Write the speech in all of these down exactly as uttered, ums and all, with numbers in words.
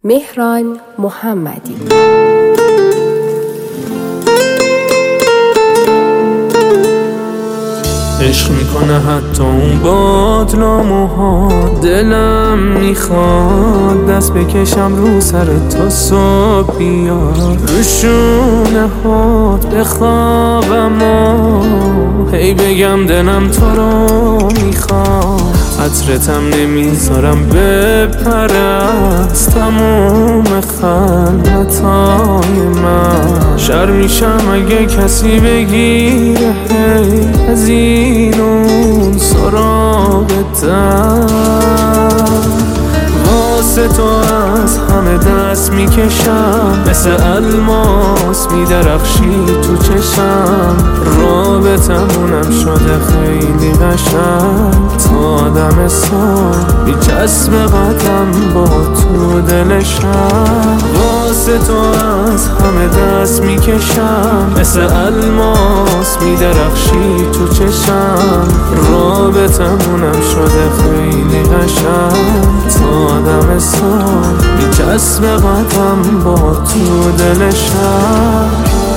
مهران محمدی. عشق میکنه حتی اون باد ناموها، دلم میخواد دست بکشم رو سر تا صبح بیاد، رو شونه هات بخوابم و هی بگم دلم تو رو میخواد. عطرتم نمیذارم بپرست تموم خلوتای من، شر میشم اگه کسی بگیره هی از این اون سراغتم. واسه تو از همه دست میکشم، مثل الماس میدرخشی تو چشم. رابطمونم شده خیلی قشنگ، تا آدم سال میچسب قدم با تو دلشم. واسه تو از همه دست میکشم، مثل الماس میدرخشی تو چشم. رابطمونم شده خیلی قشنگ، تا آدم سال میچسب قدم با تو دلشم.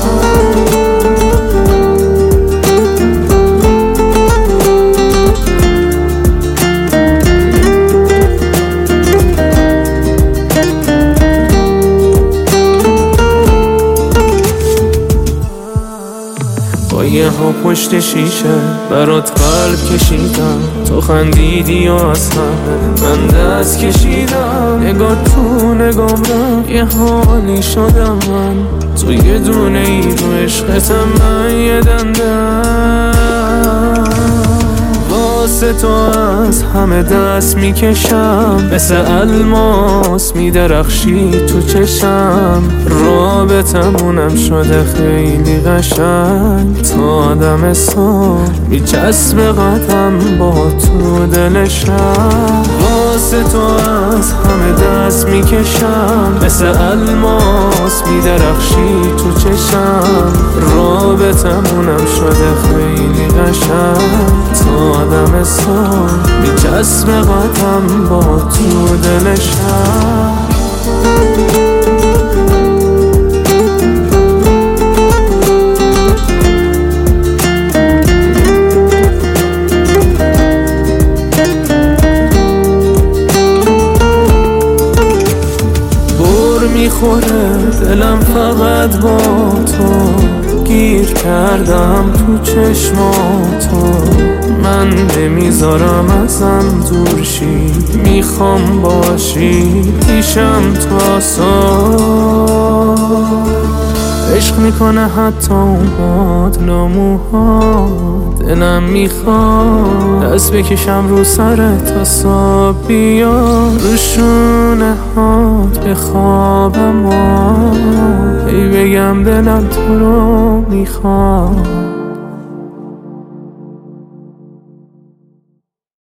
یه ها پشت شیشه برات قلب کشیدم، تو خندیدی و از همه من دست کشیدم. نگاه تو نگام رفت یه حالی شدم من، تو یه دونه ای رو عشقتم من یه دندم. واسه تو از همه دست میکشم، مثل الماس میدرخشی تو چشم. رابطمونم شده خیلی قشنگ، تا آدم سال میچسب قدم با تو دلشم. واسه تو از همه دست میکشم، مثل الماس میدرخشی تو چشم. رابطمونم شده خیلی قشنگ، تا آدم سال میچسب قدم با تو دلشم. میخوره دلم فقط با تو، گیر کردم تو چشماتو. من نمیذارم ازم دور شی، میخوام باشی پیشم تا صبح. عشق میکنه حتی اون باد ناموها، دلم میخواد دست بکشم رو سر تا صبح بیاد، رو شونه هات بخوابم و هی بگم دلم تو رو میخواد.